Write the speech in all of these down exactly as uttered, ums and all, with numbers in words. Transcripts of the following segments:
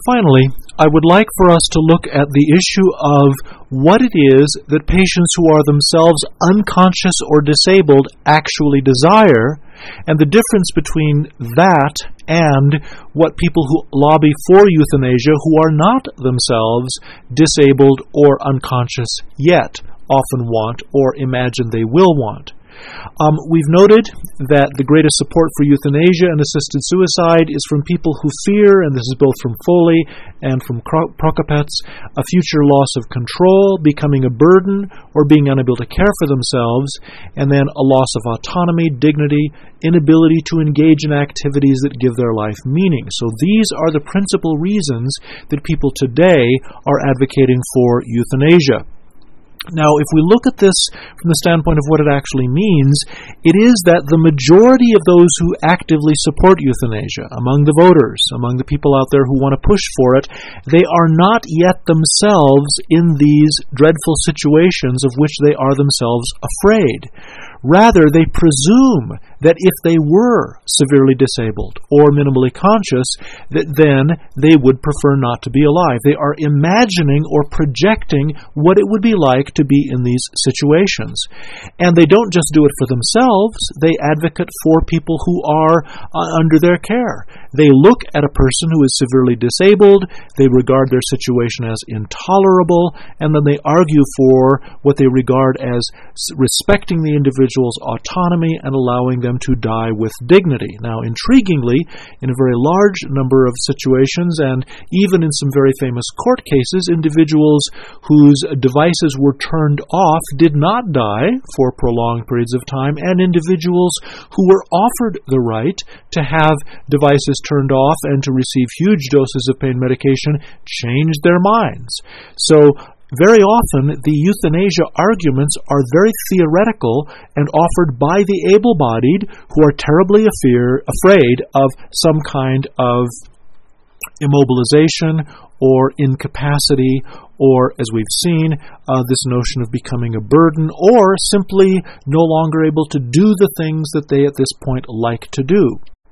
Finally, I would like for us to look at the issue of what it is that patients who are themselves unconscious or disabled actually desire, and the difference between that and what people who lobby for euthanasia who are not themselves disabled or unconscious yet often want or imagine they will want. Um, we've noted that the greatest support for euthanasia and assisted suicide is from people who fear, and this is both from Foley and from Prokopets, a future loss of control, becoming a burden, or being unable to care for themselves, and then a loss of autonomy, dignity, inability to engage in activities that give their life meaning. So these are the principal reasons that people today are advocating for euthanasia. Now, if we look at this from the standpoint of what it actually means, it is that the majority of those who actively support euthanasia, among the voters, among the people out there who want to push for it, they are not yet themselves in these dreadful situations of which they are themselves afraid. Rather, they presume that if they were severely disabled or minimally conscious, that then they would prefer not to be alive. They are imagining or projecting what it would be like to be in these situations. And they don't just do it for themselves, they advocate for people who are uh, under their care. They look at a person who is severely disabled, they regard their situation as intolerable, and then they argue for what they regard as respecting the individual's autonomy and allowing them to die with dignity. Now, intriguingly, in a very large number of situations, and even in some very famous court cases, individuals whose devices were turned off did not die for prolonged periods of time, and individuals who were offered the right to have devices turned off and to receive huge doses of pain medication changed their minds. So, very often, the euthanasia arguments are very theoretical and offered by the able-bodied who are terribly afear, afraid of some kind of immobilization or incapacity, or, as we've seen, uh, this notion of becoming a burden, or simply no longer able to do the things that they at this point like to do.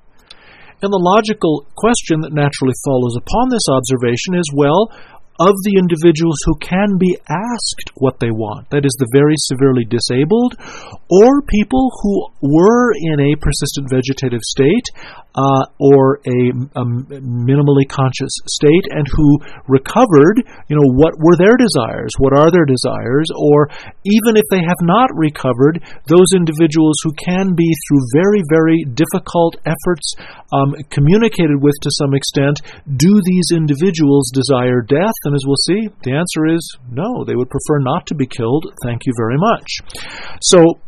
And the logical question that naturally follows upon this observation is, well, of the individuals who can be asked what they want, that is, the very severely disabled, or people who were in a persistent vegetative state uh, or a, a minimally conscious state and who recovered, you know, what were their desires, what are their desires, or even if they have not recovered, those individuals who can be, through very, very difficult efforts um, communicated with to some extent, do these individuals desire death? And as we'll see, the answer is no. They would prefer not to be killed. Thank you very much. So,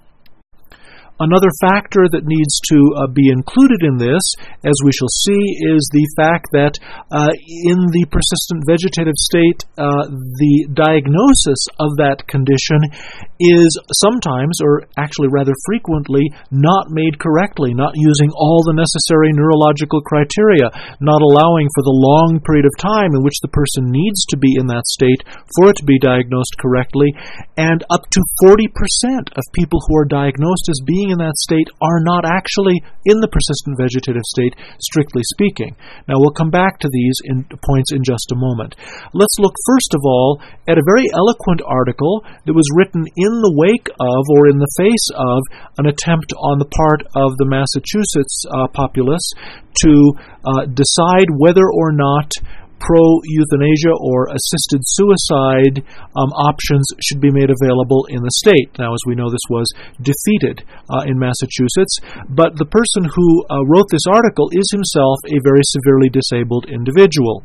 another factor that needs to uh, be included in this, as we shall see, is the fact that uh, in the persistent vegetative state, uh, the diagnosis of that condition is sometimes, or actually rather frequently, not made correctly, not using all the necessary neurological criteria, not allowing for the long period of time in which the person needs to be in that state for it to be diagnosed correctly, and up to forty percent of people who are diagnosed as being in that state are not actually in the persistent vegetative state, strictly speaking. Now, we'll come back to these in points in just a moment. Let's look first of all at a very eloquent article that was written in the wake of, or in the face of, an attempt on the part of the Massachusetts uh, populace to uh, decide whether or not pro-euthanasia or assisted suicide um, options should be made available in the state. Now, as we know, this was defeated uh, in Massachusetts, but the person who uh, wrote this article is himself a very severely disabled individual.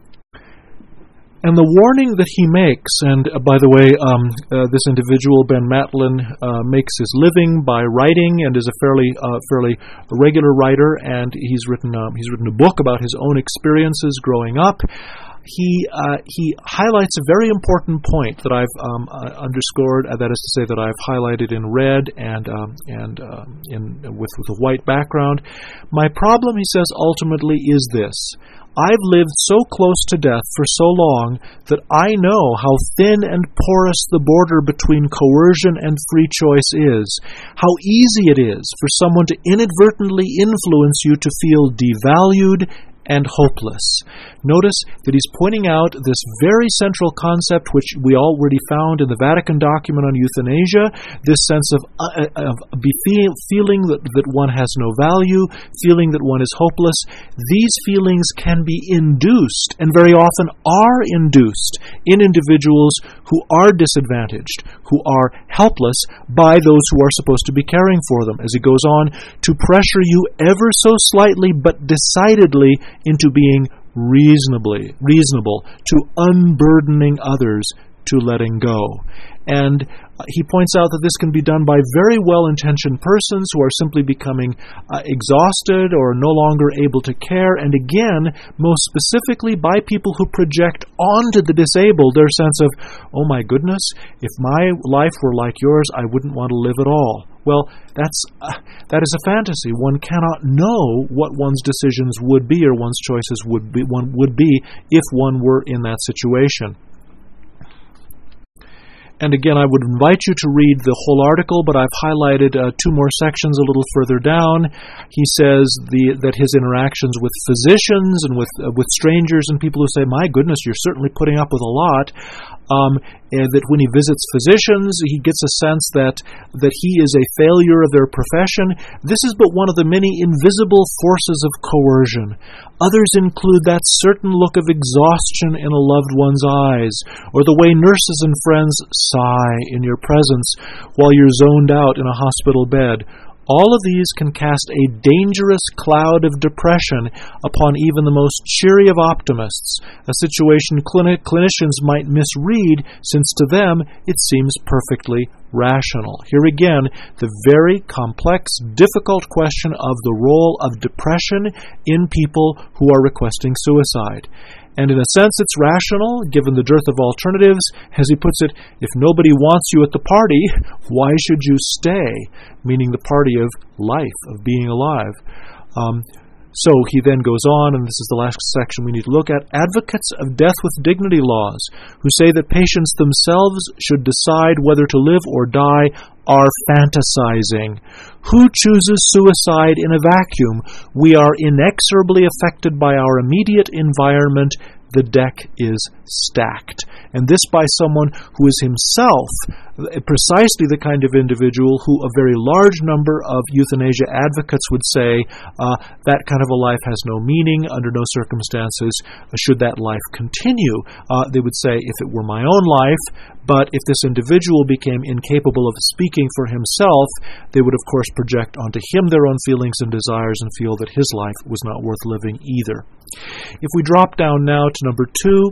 And the warning that he makes, and uh, by the way, um, uh, this individual, Ben Matlin, uh, makes his living by writing and is a fairly, uh, fairly regular writer, and he's written, um, he's written a book about his own experiences growing up. He uh, he highlights a very important point that I've um, uh, underscored. Uh, that is to say, that I've highlighted in red and um, and uh, in with with a white background. My problem, he says, ultimately is this. I've lived so close to death for so long that I know how thin and porous the border between coercion and free choice is, how easy it is for someone to inadvertently influence you to feel devalued and hopeless. Notice that he's pointing out this very central concept which we already found in the Vatican document on euthanasia, this sense of, uh, of be feel, feeling that, that one has no value, feeling that one is hopeless. These feelings can be induced, and very often are induced, in individuals who are disadvantaged, who are helpless, by those who are supposed to be caring for them, as he goes on to pressure you ever so slightly but decidedly into being reasonably reasonable, to unburdening others, to letting go. And he points out that this can be done by very well-intentioned persons who are simply becoming uh, exhausted or no longer able to care, and again, most specifically by people who project onto the disabled their sense of, oh my goodness, if my life were like yours, I wouldn't want to live at all. Well, that's uh, that is a fantasy. One cannot know what one's decisions would be or one's choices would be, one would be if one were in that situation. And again, I would invite you to read the whole article, but I've highlighted uh, two more sections a little further down. He says the, that his interactions with physicians and with uh, with strangers and people who say, my goodness, you're certainly putting up with a lot, um, and that when he visits physicians, he gets a sense that, that he is a failure of their profession. This is but one of the many invisible forces of coercion. Others include that certain look of exhaustion in a loved one's eyes, or the way nurses and friends sigh in your presence while you're zoned out in a hospital bed. All of these can cast a dangerous cloud of depression upon even the most cheery of optimists, a situation clini- clinicians might misread, since to them it seems perfectly rational. Here again, the very complex, difficult question of the role of depression in people who are requesting suicide. And in a sense, it's rational, given the dearth of alternatives. As he puts it, if nobody wants you at the party, why should you stay? Meaning the party of life, of being alive. Um, so he then goes on, and this is the last section we need to look at, advocates of death with dignity laws, who say that patients themselves should decide whether to live or die, are fantasizing. Who chooses suicide in a vacuum? We are inexorably affected by our immediate environment. The deck is stacked. And this by someone who is himself precisely the kind of individual who a very large number of euthanasia advocates would say uh, that kind of a life has no meaning. Under no circumstances should that life continue. Uh, they would say, if it were my own life, but if this individual became incapable of speaking for himself, they would of course project onto him their own feelings and desires and feel that his life was not worth living either. If we drop down now to number two,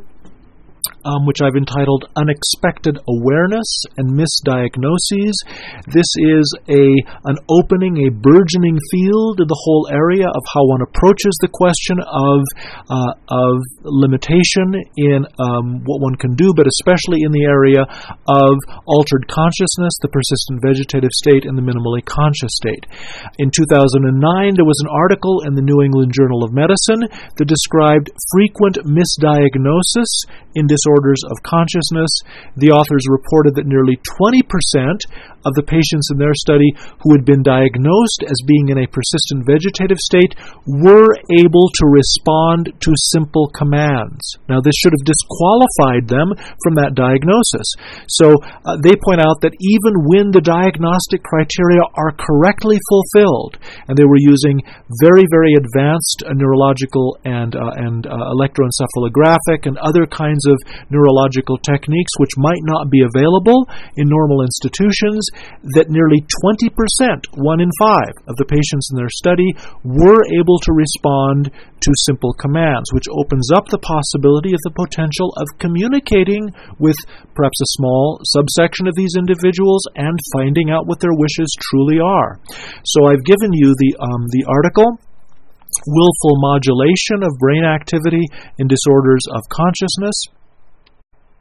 Um, which I've entitled Unexpected Awareness and Misdiagnoses. This is a an opening, a burgeoning field in the whole area of how one approaches the question of uh, of limitation in um, what one can do, but especially in the area of altered consciousness, the persistent vegetative state, and the minimally conscious state. In two thousand nine, there was an article in the New England Journal of Medicine that described frequent misdiagnosis in disorders of consciousness. The authors reported that nearly twenty percent of the patients in their study who had been diagnosed as being in a persistent vegetative state were able to respond to simple commands. Now, this should have disqualified them from that diagnosis. So uh, they point out that even when the diagnostic criteria are correctly fulfilled, and they were using very, very advanced uh, neurological and, uh, and uh, electroencephalographic and other kinds of neurological techniques which might not be available in normal institutions, that nearly twenty percent, one in five, of the patients in their study were able to respond to simple commands, which opens up the possibility of the potential of communicating with perhaps a small subsection of these individuals and finding out what their wishes truly are. So I've given you the um, the article, Willful Modulation of Brain Activity in Disorders of Consciousness.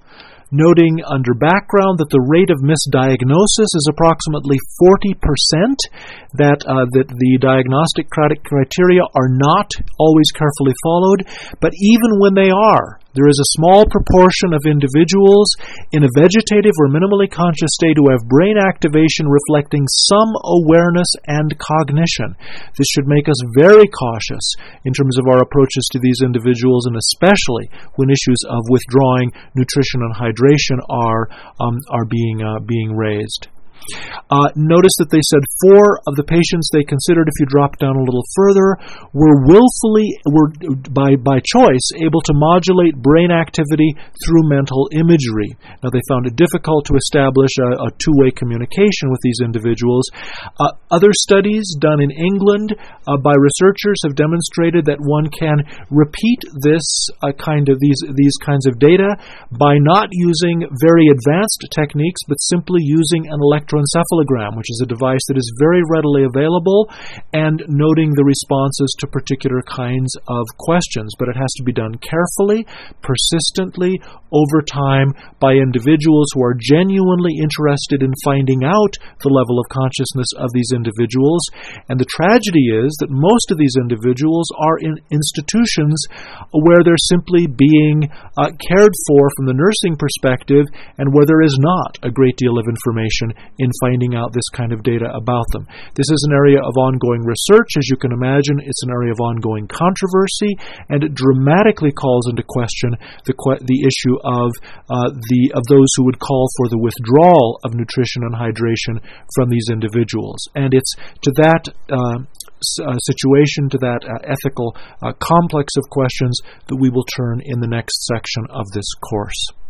noting under background that the rate of misdiagnosis is approximately forty percent, that, uh, that the diagnostic criteria are not always carefully followed, but even when they are, there is a small proportion of individuals in a vegetative or minimally conscious state who have brain activation reflecting some awareness and cognition. This should make us very cautious in terms of our approaches to these individuals, and especially when issues of withdrawing nutrition and hydration are um, are being uh, being raised. Uh, notice that they said four of the patients they considered, if you drop down a little further, were willfully, were by, by choice, able to modulate brain activity through mental imagery. Now, they found it difficult to establish a, a two-way communication with these individuals. Uh, other studies done in England uh, by researchers have demonstrated that one can repeat this uh, kind of these these kinds of data by not using very advanced techniques, but simply using an electroencephalogram, which is a device that is very readily available, and noting the responses to particular kinds of questions. But it has to be done carefully, persistently, over time, by individuals who are genuinely interested in finding out the level of consciousness of these individuals. And the tragedy is that most of these individuals are in institutions where they're simply being uh, cared for from the nursing perspective, and where there is not a great deal of information in finding out this kind of data about them. This is an area of ongoing research. As you can imagine, it's an area of ongoing controversy, and it dramatically calls into question the que- the issue of uh, the of those who would call for the withdrawal of nutrition and hydration from these individuals. And it's to that uh, Uh, situation, to that uh, ethical uh, complex of questions, that we will turn in the next section of this course.